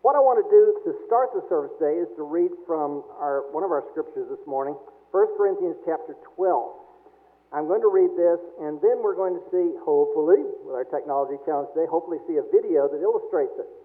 What I want to do to start the service today is to read from one of our scriptures this morning, 1 Corinthians chapter 12. I'm going to read this, and then we're going to see, hopefully, with our technology challenge today, hopefully see a video that illustrates it.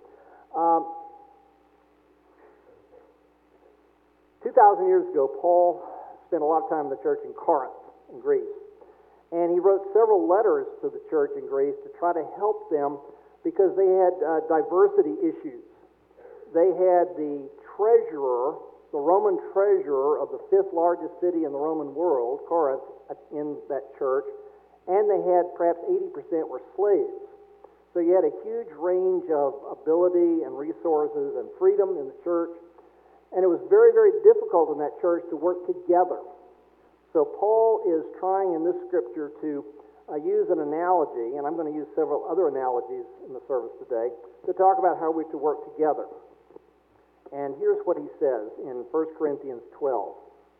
2,000 years ago, Paul spent a lot of time in the church in Corinth, in Greece. And he wrote several letters to the church in Greece to try to help them because they had diversity issues. They had the treasurer, the Roman treasurer of the fifth largest city in the Roman world, Corinth, in that church, and they had perhaps 80% were slaves. So you had a huge range of ability and resources and freedom in the church, and it was very, very difficult in that church to work together. So Paul is trying in this scripture to use an analogy, and I'm going to use several other analogies in the service today, to talk about how we're to work together. And here's what he says in 1 Corinthians 12.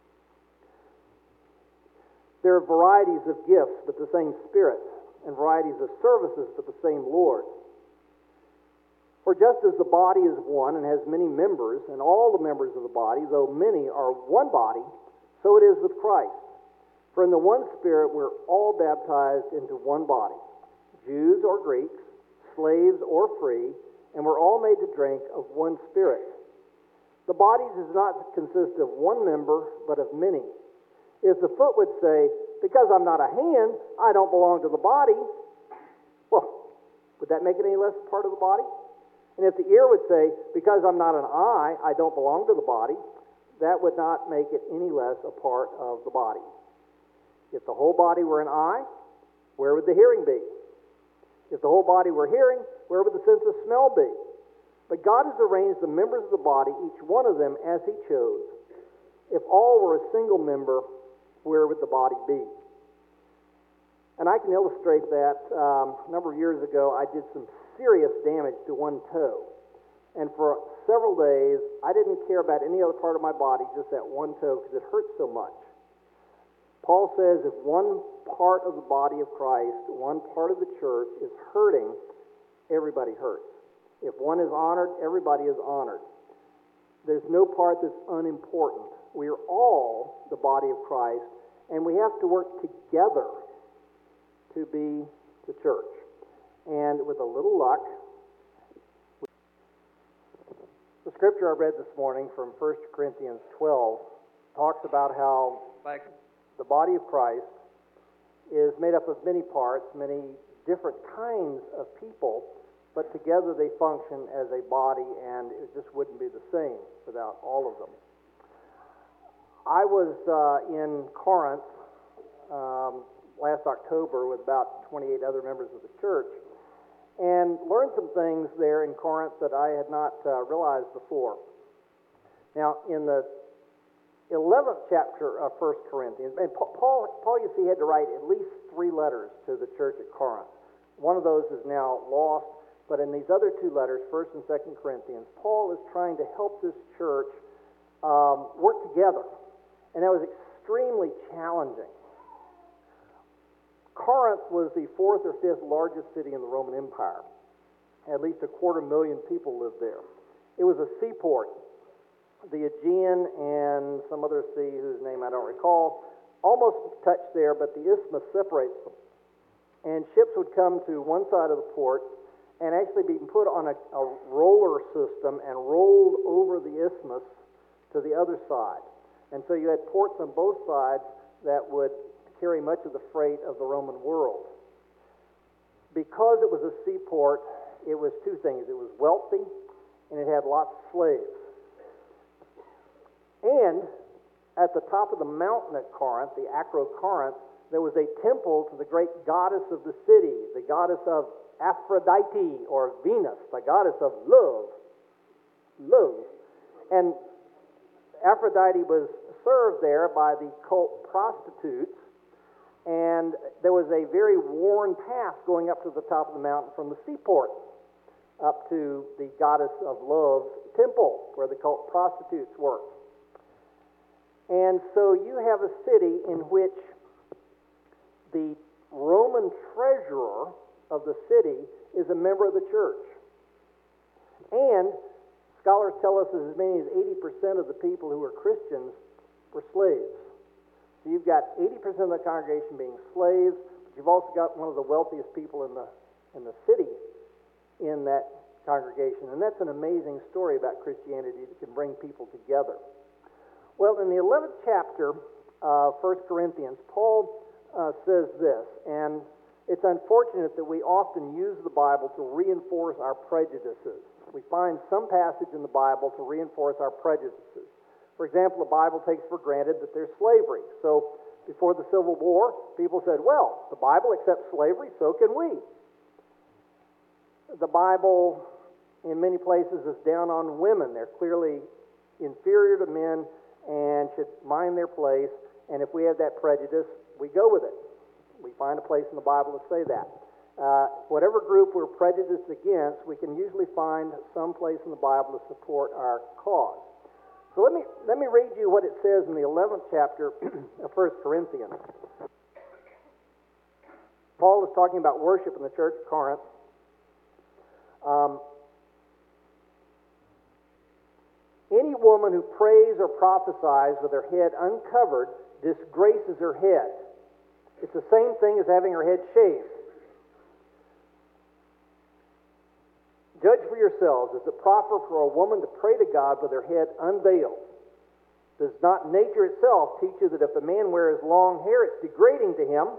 There are varieties of gifts, but the same Spirit, and varieties of services, but the same Lord. For just as the body is one and has many members, and all the members of the body, though many, are one body, so it is with Christ. For in the one Spirit we're all baptized into one body, Jews or Greeks, slaves or free, and we're all made to drink of one Spirit. The body does not consist of one member, but of many. If the foot would say, because I'm not a hand, I don't belong to the body, well, would that make it any less a part of the body? And if the ear would say, because I'm not an eye, I don't belong to the body, that would not make it any less a part of the body. If the whole body were an eye, where would the hearing be? If the whole body were hearing, where would the sense of smell be? But God has arranged the members of the body, each one of them as He chose. If all were a single member, where would the body be? And I can illustrate that. A number of years ago, I did some serious damage to one toe. And for several days, I didn't care about any other part of my body, just that one toe, because it hurt so much. Paul says if one part of the body of Christ, one part of the church is hurting, everybody hurts. If one is honored, everybody is honored. There's no part that's unimportant. We are all the body of Christ, and we have to work together to be the church. And with a little luck, the scripture I read this morning from 1 Corinthians 12 talks about how the body of Christ is made up of many parts, many different kinds of people, but together they function as a body, and it just wouldn't be the same without all of them. I was in Corinth last October with about 28 other members of the church, and learned some things there in Corinth that I had not realized before. Now, in the 11th chapter of 1 Corinthians, and Paul, you see, had to write at least 3 letters to the church at Corinth. One of those is now lost, but in these other 2 letters, 1st and 2nd Corinthians, Paul is trying to help this church work together, and that was extremely challenging. Corinth was the 4th or 5th largest city in the Roman Empire. At least 250,000 people lived there. It was a seaport. The Aegean and some other sea whose name I don't recall almost touch there, but the isthmus separates them. And ships would come to one side of the port and actually be put on a roller system and rolled over the isthmus to the other side. And so you had ports on both sides that would carry much of the freight of the Roman world. Because it was a seaport, it was 2 things. It was wealthy, and it had lots of slaves. And at the top of the mountain at Corinth, the Acrocorinth, there was a temple to the great goddess of the city, the goddess of Aphrodite, or Venus, the goddess of love. Love. And Aphrodite was served there by the cult prostitutes, and there was a very worn path going up to the top of the mountain from the seaport up to the goddess of love's temple, where the cult prostitutes worked. And so you have a city in which the Roman treasurer of the city is a member of the church. And Scholars tell us that as many as 80% of the people who were Christians were slaves. So you've got 80% of the congregation being slaves, but you've also got one of the wealthiest people in the city in that congregation. And that's an amazing story about Christianity that can bring people together. Well, in the 11th chapter of 1 Corinthians, Paul says this, and it's unfortunate that we often use the Bible to reinforce our prejudices. We find some passage in the Bible to reinforce our prejudices. For example, the Bible takes for granted that there's slavery. So before the Civil War, people said, well, the Bible accepts slavery, so can we. The Bible, in many places, is down on women. They're clearly inferior to men and should mind their place. And if we have that prejudice, we go with it. We find a place in the Bible to say that. Whatever group we're prejudiced against, we can usually find some place in the Bible to support our cause. So let me read you what it says in the 11th chapter of 1 Corinthians. Paul is talking about worship in the church of Corinth. Any woman who prays or prophesies with her head uncovered disgraces her head. It's the same thing as having her head shaved. Judge for yourselves, is it proper for a woman to pray to God with her head unveiled? Does not nature itself teach you that if a man wears long hair, it's degrading to him?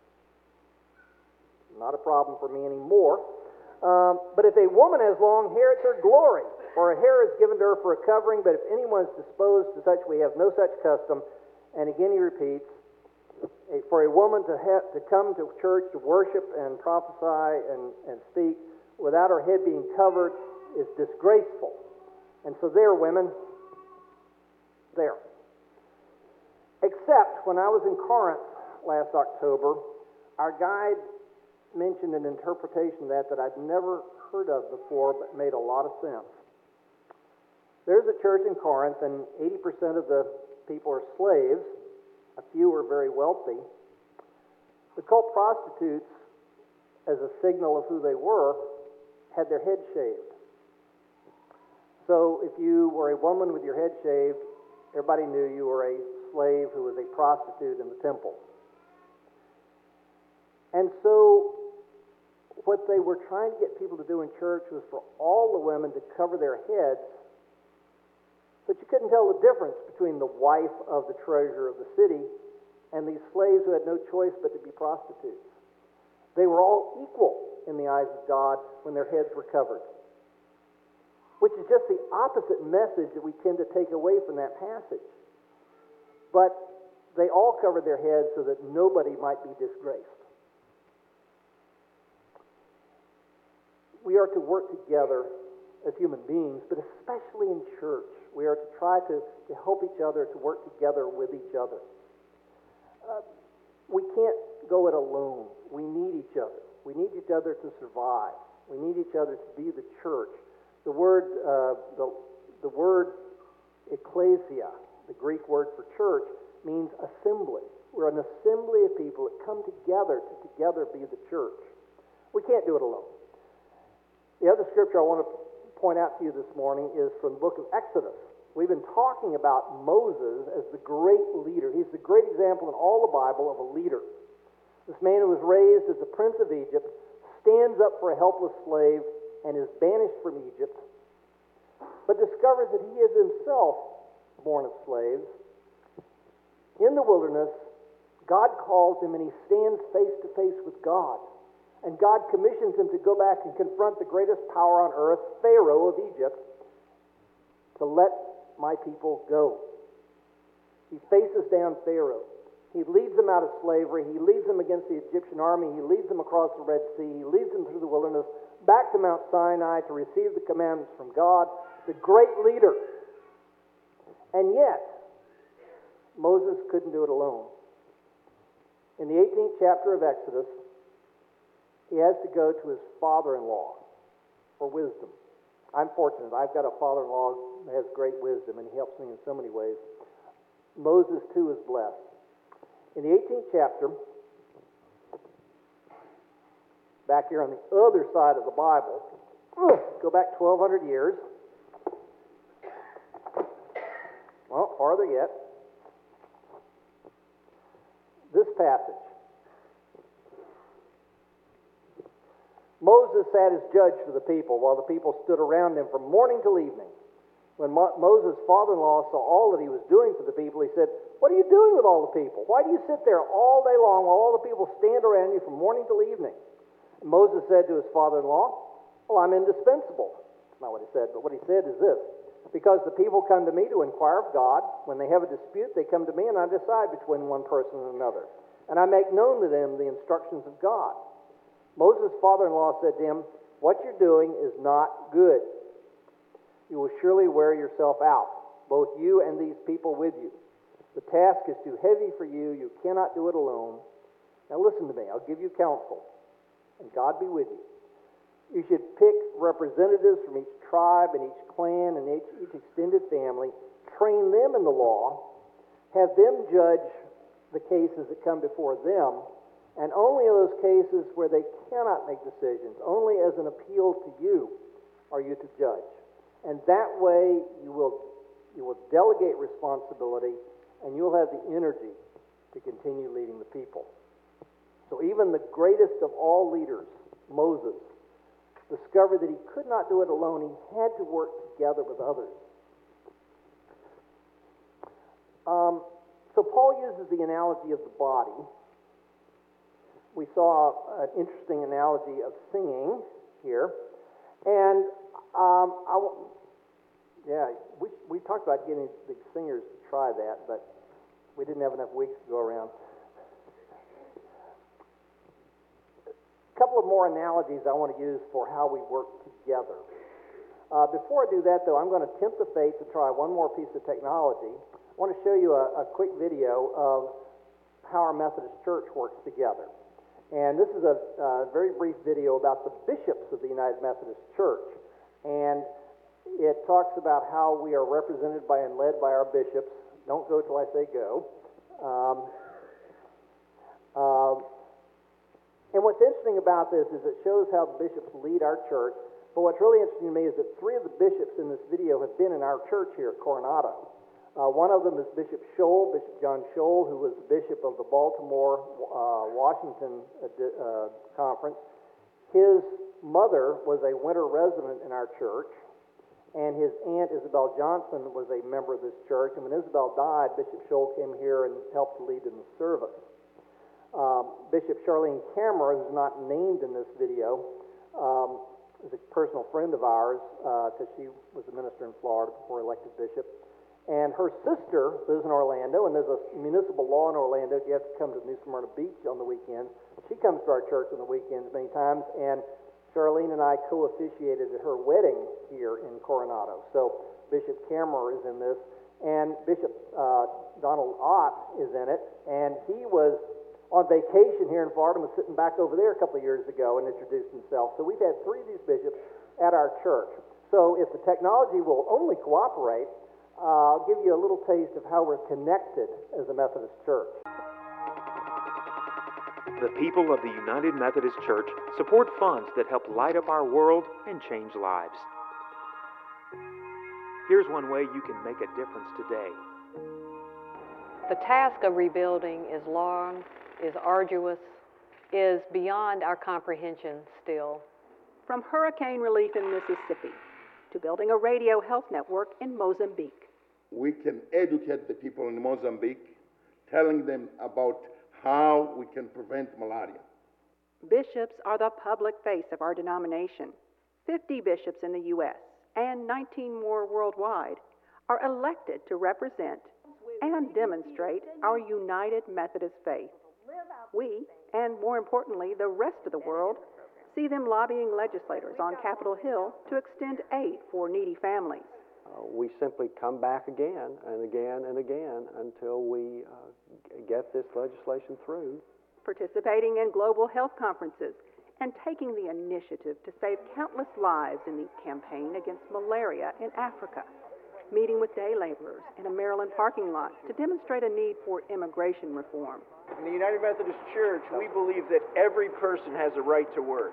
Not a problem for me anymore. But if a woman has long hair, it's her glory, for her hair is given to her for a covering, but if anyone is disposed to such, we have no such custom. And again he repeats, for a woman to come to church to worship and prophesy and speak without her head being covered is disgraceful. And so there, women, there. Except when I was in Corinth last October, our guide mentioned an interpretation of that I'd never heard of before, but made a lot of sense. There's a church in Corinth, and 80% of the people are slaves. A few are very wealthy. The cult prostitutes, as a signal of who they were, had their head shaved. So if you were a woman with your head shaved, everybody knew you were a slave who was a prostitute in the temple. And so what they were trying to get people to do in church was for all the women to cover their heads, but you couldn't tell the difference between the wife of the treasurer of the city and these slaves who had no choice but to be prostitutes. They were all equal in the eyes of God when their heads were covered, which is just the opposite message that we tend to take away from that passage. But they all covered their heads so that nobody might be disgraced. We are to work together as human beings, but especially in church. We are to try to help each other, to work together with each other. We can't go it alone. We need each other. We need each other to survive. We need each other to be the church. The word ecclesia, the Greek word for church, means assembly. We're an assembly of people that come together to together be the church. We can't do it alone. The other scripture I want to point out to you this morning is from the book of Exodus. We've been talking about Moses as the great leader. He's the great example in all the Bible of a leader. This man who was raised as the prince of Egypt stands up for a helpless slave and is banished from Egypt, but discovers that he is himself born of slaves. In the wilderness, God calls him and he stands face to face with God. And God commissions him to go back and confront the greatest power on earth, Pharaoh of Egypt, to let my people go. He faces down Pharaoh. He leads them out of slavery. He leads them against the Egyptian army. He leads them across the Red Sea. He leads them through the wilderness, back to Mount Sinai to receive the commandments from God, the great leader. And yet, Moses couldn't do it alone. In the 18th chapter of Exodus, he has to go to his father-in-law for wisdom. I'm fortunate. I've got a father-in-law that has great wisdom, and he helps me in so many ways. Moses, too, is blessed. In the 18th chapter, back here on the other side of the Bible, go back 1,200 years, farther yet. This passage. Moses sat as judge for the people, while the people stood around him from morning till evening. When Moses' father-in-law saw all that he was doing for the people, he said, "What are you doing with all the people? Why do you sit there all day long while all the people stand around you from morning till evening?" And Moses said to his father-in-law, "Well, I'm indispensable." That's not what he said, but what he said is this: "Because the people come to me to inquire of God. When they have a dispute, they come to me, and I decide between one person and another. And I make known to them the instructions of God." Moses' father-in-law said to him, "What you're doing is not good. You will surely wear yourself out, both you and these people with you. The task is too heavy for you. You cannot do it alone. Now listen to me. I'll give you counsel, and God be with you. You should pick representatives from each tribe and each clan and each extended family, train them in the law, have them judge the cases that come before them, and only in those cases where they cannot make decisions, only as an appeal to you, are you to judge. And that way you will delegate responsibility, and you'll have the energy to continue leading the people." So even the greatest of all leaders, Moses, discovered that he could not do it alone. He had to work together with others. So Paul uses the analogy of the body. We saw an interesting analogy of singing here. And we talked about getting the singers to try that, but we didn't have enough weeks to go around. A couple of more analogies I want to use for how we work together. Before I do that, though, I'm going to tempt the fate to try one more piece of technology. I want to show you a quick video of how our Methodist Church works together. And this is a very brief video about the bishops of the United Methodist Church. And it talks about how we are represented by and led by our bishops. Don't go till I say go. And what's interesting about this is it shows how the bishops lead our church. But what's really interesting to me is that three of the bishops in this video have been in our church here at Coronado. One of them is Bishop Scholl, Bishop John Scholl, who was the bishop of the Baltimore, Washington conference. His mother was a winter resident in our church, and his aunt Isabel Johnson was a member of this church. And when Isabel died, Bishop Scholl came here and helped to lead in the service. Bishop Charlene Camera, who's not named in this video, is a personal friend of ours because she was a minister in Florida before elected bishop. And her sister lives in Orlando, and there's a municipal law in Orlando. You have to come to New Smyrna Beach on the weekends. She comes to our church on the weekends many times, and Charlene and I co-officiated at her wedding here in Coronado. So Bishop Camera is in this, and Bishop Donald Ott is in it, and he was on vacation here in Florida and was sitting back over there a couple of years ago and introduced himself. So we've had three of these bishops at our church. So if the technology will only cooperate, I'll give you a little taste of how we're connected as a Methodist church. The people of the United Methodist Church support funds that help light up our world and change lives. Here's one way you can make a difference today. The task of rebuilding is long, is arduous, is beyond our comprehension still. From hurricane relief in Mississippi to building a radio health network in Mozambique. We can educate the people in Mozambique, telling them about how we can prevent malaria. Bishops are the public face of our denomination. 50 bishops in the U.S. and 19 more worldwide are elected to represent and demonstrate our United Methodist faith. We, and more importantly, the rest of the world, see them lobbying legislators on Capitol Hill to extend aid for needy families. We simply come back again and again and again until we get this legislation through. Participating in global health conferences and taking the initiative to save countless lives in the campaign against malaria in Africa. Meeting with day laborers in a Maryland parking lot to demonstrate a need for immigration reform. In the United Methodist Church, we believe that every person has a right to work.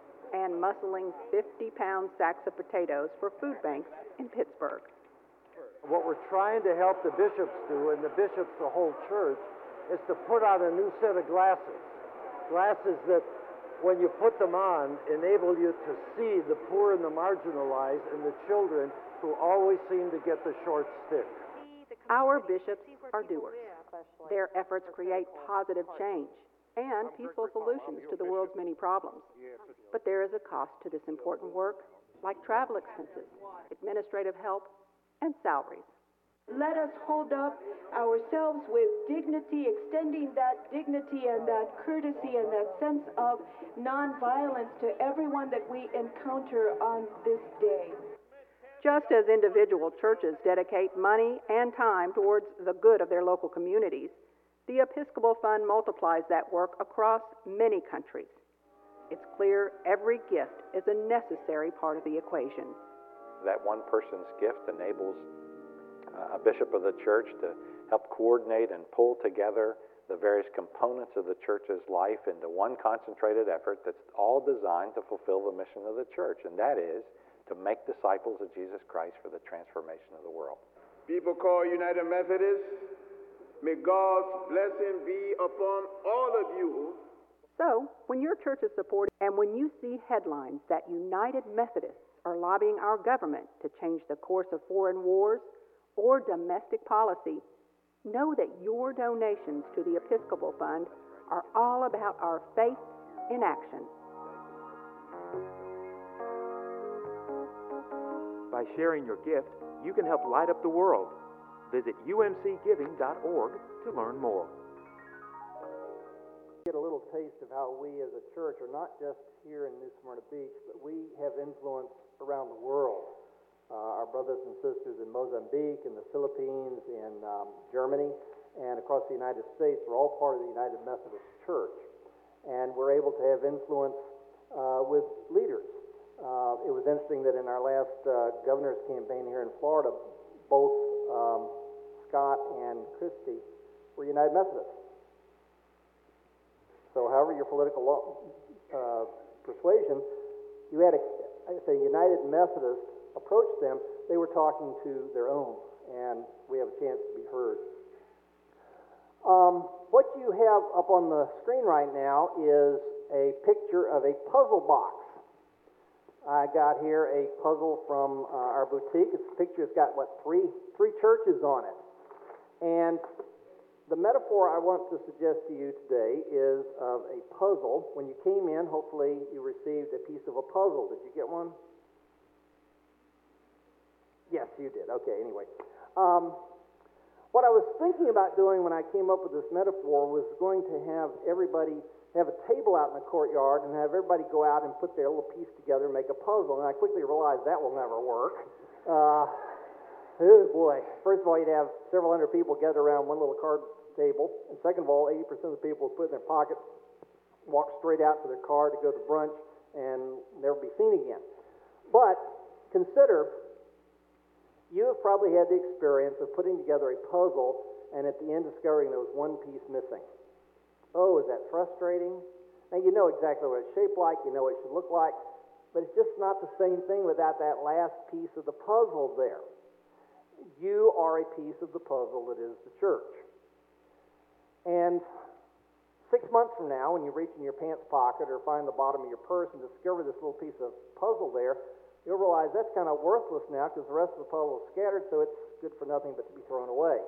And muscling 50-pound sacks of potatoes for food banks in Pittsburgh. what we're trying to help the bishops do, and the bishops, the whole church, is to put out a new set of glasses. Glasses that, when you put them on, enable you to see the poor and the marginalized and the children who always seem to get the short stick. Our bishops are doers. Their efforts create positive change and peaceful solutions to the world's many problems. But there is a cost to this important work, like travel expenses, administrative help, and salaries. Let us hold up ourselves with dignity, extending that dignity and that courtesy and that sense of nonviolence to everyone that we encounter on this day. Just as individual churches dedicate money and time towards the good of their local communities, the Episcopal Fund multiplies that work across many countries. It's clear every gift is a necessary part of the equation. That one person's gift enables a bishop of the church to help coordinate and pull together the various components of the church's life into one concentrated effort that's all designed to fulfill the mission of the church, and that is to make disciples of Jesus Christ for the transformation of the world. People called United Methodists, may God's blessing be upon all of you. So, when your church is supported and when you see headlines that United Methodists are lobbying our government to change the course of foreign wars or domestic policy, know that your donations to the Episcopal Fund are all about our faith in action. By sharing your gift, you can help light up the world. Visit umcgiving.org to learn more. Get a little taste of how we as a church are not just here in New Smyrna Beach, but we have influence around the world. Our brothers and sisters in Mozambique, in the Philippines, in Germany, and across the United States are all part of the United Methodist Church. And we're able to have influence with leaders. It was interesting that in our last governor's campaign here in Florida, both Scott and Christie were United Methodists. So however your political persuasion, you had a United Methodist approach them, they were talking to their own, and we have a chance to be heard. What you have up on the screen right now is a picture of a puzzle box. I got here a puzzle from our boutique. It's a picture. It's got, three churches on it. And the metaphor I want to suggest to you today is of a puzzle. When you came in, hopefully you received a piece of a puzzle. Did you get one? Yes, you did. Okay, anyway. What I was thinking about doing when I came up with this metaphor was going to have everybody have a table out in the courtyard and have everybody go out and put their little piece together and make a puzzle. And I quickly realized that will never work. Oh boy. First of all, you'd have several hundred people gathered around one little card table. And second of all, 80% of the people would put it in their pocket, walk straight out to their car to go to brunch, and never be seen again. But consider, you have probably had the experience of putting together a puzzle and at the end discovering there was one piece missing. Oh, is that frustrating? Now, you know exactly what it's shaped like, you know what it should look like, but it's just not the same thing without that last piece of the puzzle there. You are a piece of the puzzle that is the church. And 6 months from now, when you reach in your pants pocket or find the bottom of your purse and discover this little piece of puzzle there, you'll realize that's kind of worthless now because the rest of the puzzle is scattered, so it's good for nothing but to be thrown away.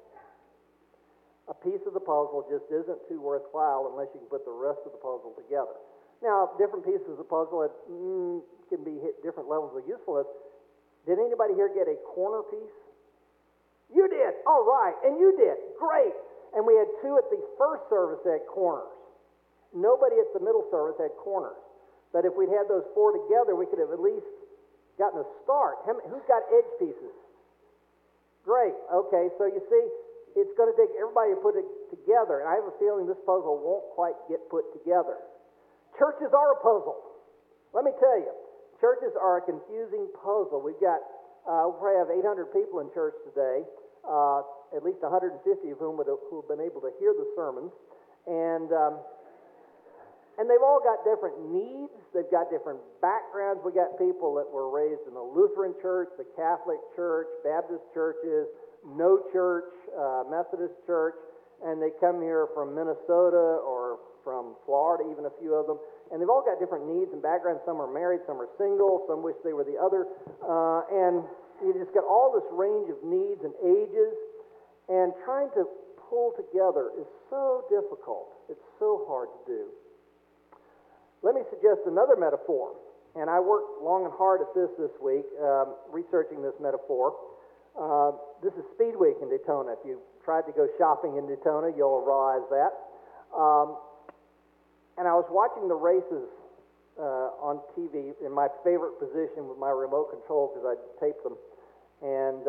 A piece of the puzzle just isn't too worthwhile unless you can put the rest of the puzzle together. Now, different pieces of the puzzle can be hit different levels of usefulness. Did anybody here get a corner piece? You did. All right. And you did. Great. And we had two at the first service that had corners. Nobody at the middle service had corners. But if we'd had those four together, we could have at least gotten a start. Who's got edge pieces? Great. Okay. So you see, it's going to take everybody to put it together, and I have a feeling this puzzle won't quite get put together. Churches are a puzzle. Let me tell you, churches are a confusing puzzle. We'll probably have 800 people in church today, at least 150 of who have been able to hear the sermons, and And they've all got different needs. They've got different backgrounds. We got people that were raised in the Lutheran Church, the Catholic Church, Baptist churches, no church, Methodist Church, and they come here from Minnesota or from Florida, even a few of them. And they've all got different needs and backgrounds. Some are married, some are single, some wish they were the other. And you just got all this range of needs and ages. And trying to pull together is so difficult. It's so hard to do. Let me suggest another metaphor. And I worked long and hard at this week, researching this metaphor. This is Speed Week in Daytona. If you tried to go shopping in Daytona, you'll realize that. And I was watching the races on TV in my favorite position with my remote control because I tape them. And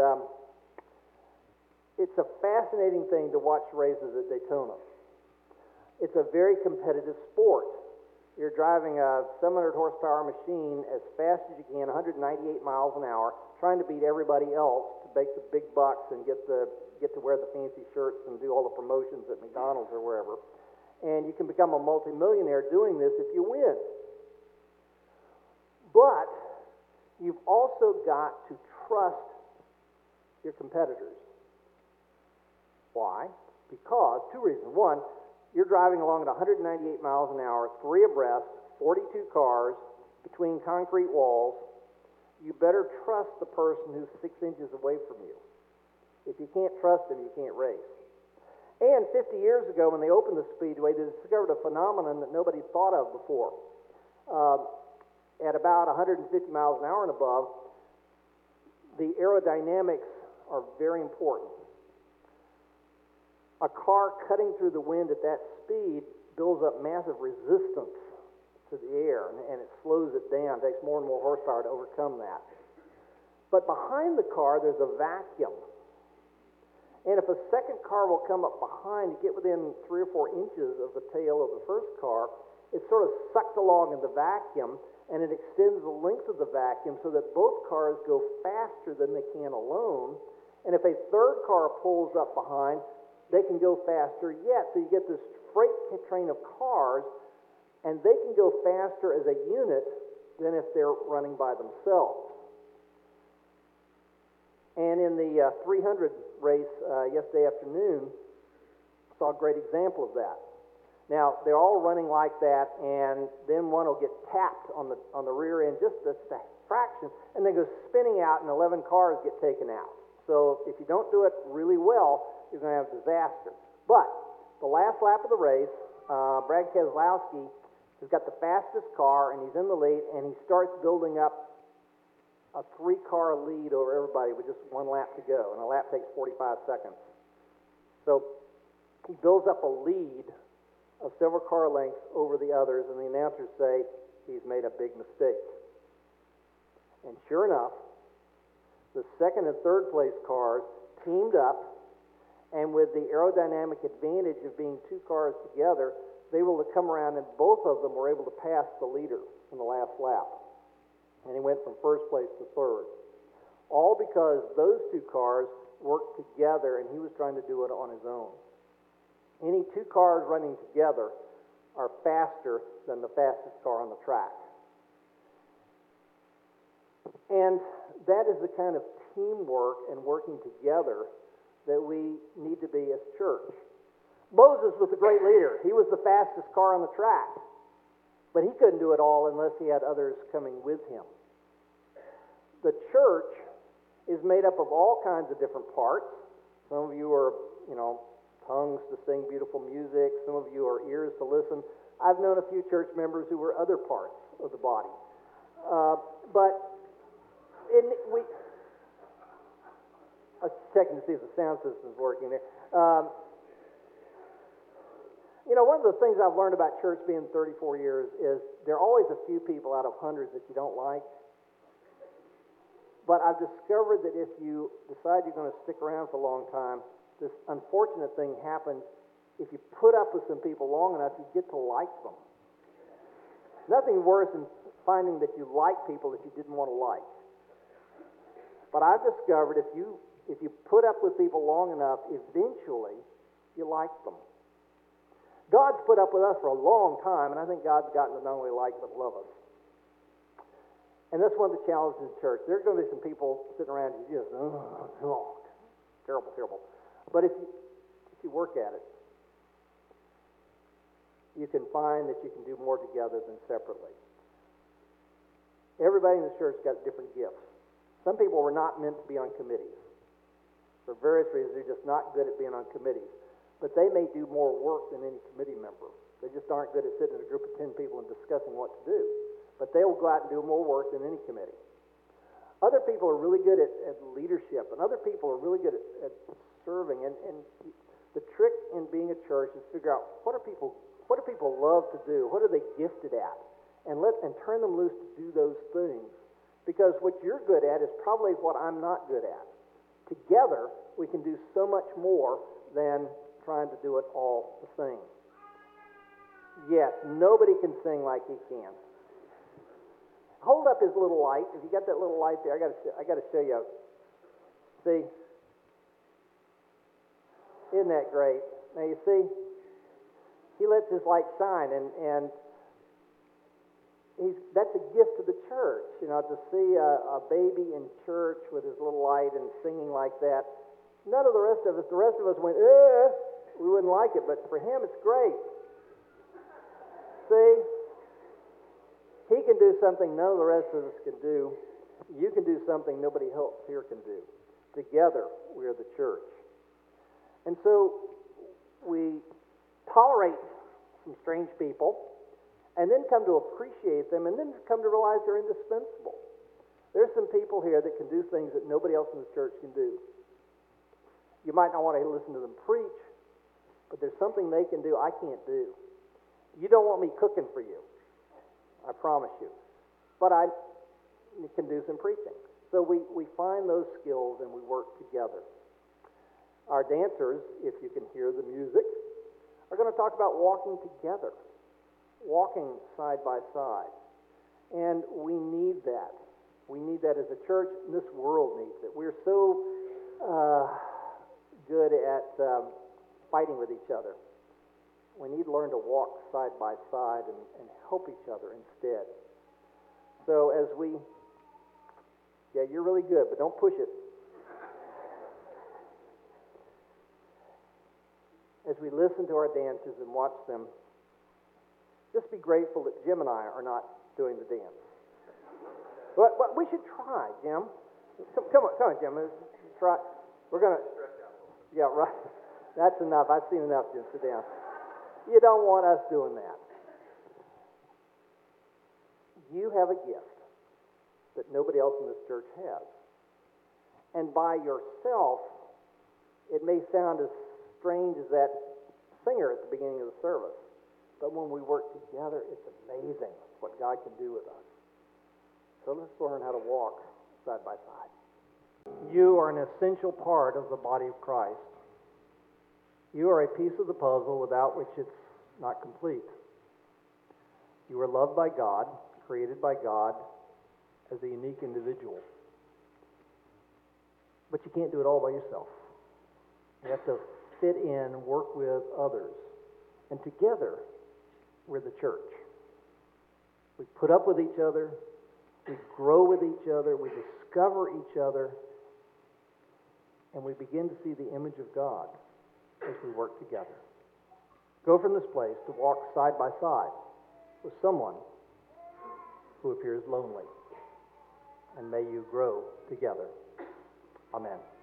it's a fascinating thing to watch races at Daytona. It's a very competitive sport. You're driving a 700 horsepower machine as fast as you can, 198 miles an hour, trying to beat everybody else to make the big bucks and get to wear the fancy shirts and do all the promotions at McDonald's or wherever. And you can become a multimillionaire doing this if you win. But you've also got to trust your competitors. Why? Because, two reasons. One, you're driving along at 198 miles an hour, 3 abreast, 42 cars, between concrete walls. You better trust the person who's 6 inches away from you. If you can't trust him, you can't race. And 50 years ago, when they opened the Speedway, they discovered a phenomenon that nobody thought of before. At about 150 miles an hour and above, the aerodynamics are very important. A car cutting through the wind at that speed builds up massive resistance to the air, and it slows it down. It takes more and more horsepower to overcome that. But behind the car, there's a vacuum. And if a second car will come up behind to get within 3 or 4 inches of the tail of the first car, it's sort of sucked along in the vacuum, and it extends the length of the vacuum so that both cars go faster than they can alone. And if a third car pulls up behind, they can go faster yet. So you get this freight train of cars, and they can go faster as a unit than if they're running by themselves. And in the 300 race yesterday afternoon, saw a great example of that. Now, they're all running like that, and then one will get tapped on the rear end, just a fraction, and then go spinning out, and 11 cars get taken out. So if you don't do it really well, you're going to have disaster. But the last lap of the race, Brad Keselowski has got the fastest car, and he's in the lead, and he starts building up a 3-car lead over everybody with just 1 lap to go, and a lap takes 45 seconds. So he builds up a lead of several car lengths over the others, and the announcers say he's made a big mistake. And sure enough, the second and third place cars teamed up, and with the aerodynamic advantage of being 2 cars together, they were able to come around, and both of them were able to pass the leader in the last lap. And he went from first place to third. All because those 2 cars worked together, and he was trying to do it on his own. Any 2 cars running together are faster than the fastest car on the track. And that is the kind of teamwork and working together that we need to be as church. Moses was a great leader. He was the fastest car on the track. But he couldn't do it all unless he had others coming with him. The church is made up of all kinds of different parts. Some of you are, tongues to sing beautiful music. Some of you are ears to listen. I've known a few church members who were other parts of the body. I was checking to see if the sound system's working there. One of the things I've learned about church being 34 years is there are always a few people out of hundreds that you don't like. But I've discovered that if you decide you're going to stick around for a long time, this unfortunate thing happens. If you put up with some people long enough, you get to like them. Nothing worse than finding that you like people that you didn't want to like. But I've discovered if you put up with people long enough, eventually you like them. God's put up with us for a long time, and I think God's gotten to not only like but love us. And that's one of the challenges in church. There are going to be some people sitting around you just, terrible, terrible. But if you work at it, you can find that you can do more together than separately. Everybody in the church got different gifts. Some people were not meant to be on committees. For various reasons, they're just not good at being on committees. But they may do more work than any committee member. They just aren't good at sitting in a group of 10 people and discussing what to do. But they will go out and do more work than any committee. Other people are really good at leadership, and other people are really good at serving. And the trick in being a church is figure out what do people love to do? What are they gifted at? And turn them loose to do those things. Because what you're good at is probably what I'm not good at. Together, we can do so much more than trying to do it all the same. Yes, nobody can sing like he can. Hold up his little light. If you got that little light there, I got to show you. See, isn't that great? Now you see, he lets his light shine, and that's a gift to the church. You know, to see a baby in church with his little light and singing like that. None of the rest of us went, we wouldn't like it, but for him it's great. See? He can do something none of the rest of us can do. You can do something nobody else here can do. Together, we are the church. And so, we tolerate some strange people, and then come to appreciate them, and then come to realize they're indispensable. There's some people here that can do things that nobody else in the church can do. You might not want to listen to them preach, but there's something they can do I can't do. You don't want me cooking for you, I promise you. But I can do some preaching. So we find those skills and we work together. Our dancers, if you can hear the music, are going to talk about walking together, walking side by side. And we need that. We need that as a church, and this world needs it. We're so good at fighting with each other. We need to learn to walk side by side and help each other instead. So as you're really good, but don't push it. As we listen to our dancers and watch them, just be grateful that Jim and I are not doing the dance. But we should try, Jim. Come on, Jim. Let's try. We're going to... Yeah, right. That's enough. I've seen enough, Jim. Sit down. You don't want us doing that. You have a gift that nobody else in this church has. And by yourself, it may sound as strange as that singer at the beginning of the service. But when we work together, it's amazing what God can do with us. So let's learn how to walk side by side. You are an essential part of the body of Christ. You are a piece of the puzzle without which it's not complete. You are loved by God, created by God as a unique individual. But you can't do it all by yourself. You have to fit in, work with others. And together, we're the church. We put up with each other. We grow with each other. We discover each other. And we begin to see the image of God as we work together. Go from this place to walk side by side with someone who appears lonely. And may you grow together. Amen.